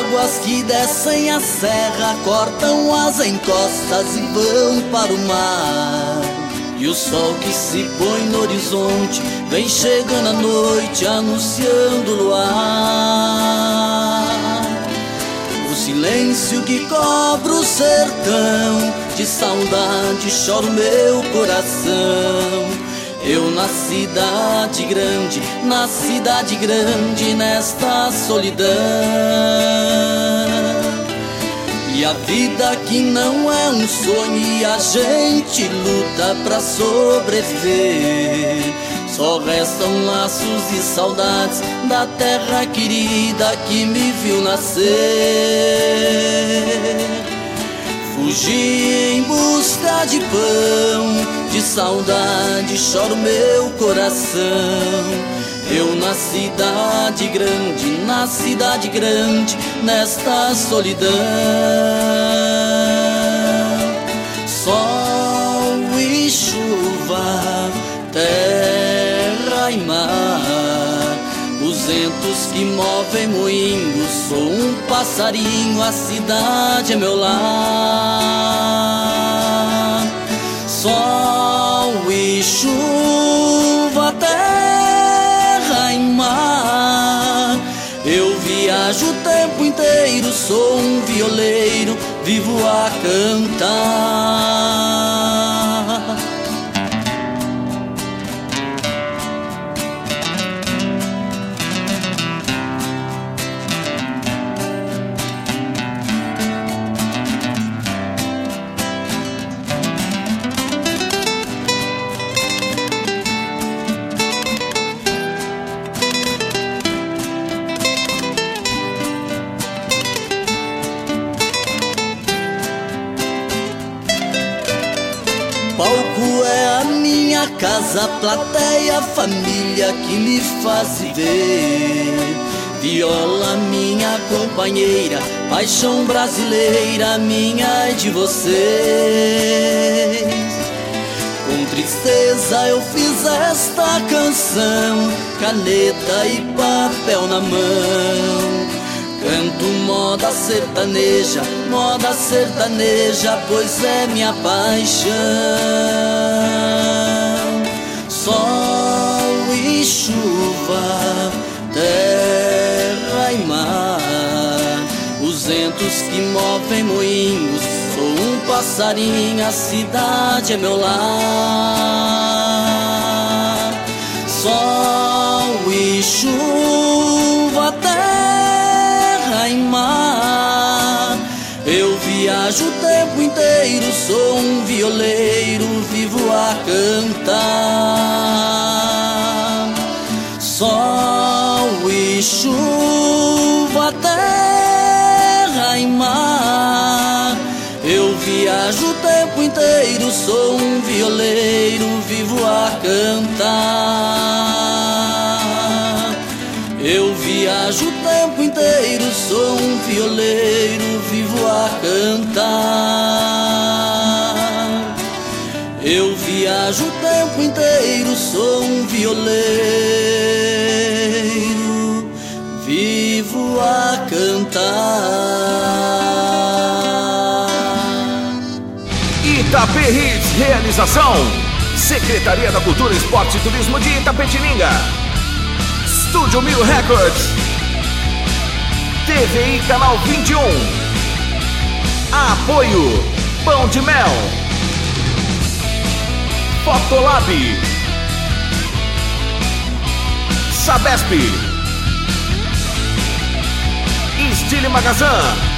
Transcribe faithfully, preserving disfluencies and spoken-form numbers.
águas que descem a serra cortam as encostas e vão para o mar. E o sol que se põe no horizonte vem chegando a noite anunciando o luar. O silêncio que cobre o sertão, de saudade chora o meu coração. Eu na cidade grande, na cidade grande, nesta solidão. E a vida que não é um sonho e a gente luta pra sobreviver. Só restam laços e saudades da terra querida que me viu nascer. Fugi em busca de pão, de saudade chora o meu coração. Eu na cidade grande, na cidade grande, nesta solidão. Sol e chuva, terra e mar, os ventos que movem moinhos. Sou um passarinho, a cidade é meu lar. Sol e chuva, terra e mar, eu viajo o tempo inteiro, sou um violeiro, vivo a cantar. Palco é a minha casa, plateia, família que me faz viver. Viola, minha companheira, paixão brasileira, minha e de vocês. Com tristeza eu fiz esta canção, caneta e papel na mão. Canto moda sertaneja, moda sertaneja, pois é minha paixão. Sol e chuva, terra e mar, os ventos que movem moinhos. Sou um passarinho, a cidade é meu lar. Sol e chuva, terra e mar, eu viajo o tempo inteiro, sou um violeiro, vivo a cantar. Sol e chuva, terra e mar, eu viajo o tempo inteiro, sou um violeiro, vivo a cantar. Eu viajo o tempo inteiro, sou um violeiro, vivo a cantar. Eu viajo o tempo inteiro, sou um violeiro, vivo a cantar. Itapê Hits, realização Secretaria da Cultura, Esporte e Turismo de Itapetininga, Estúdio Mil Records, T V I Canal vinte e um, apoio Pão de Mel, Fotolab, Sabesp, Estile Magazã.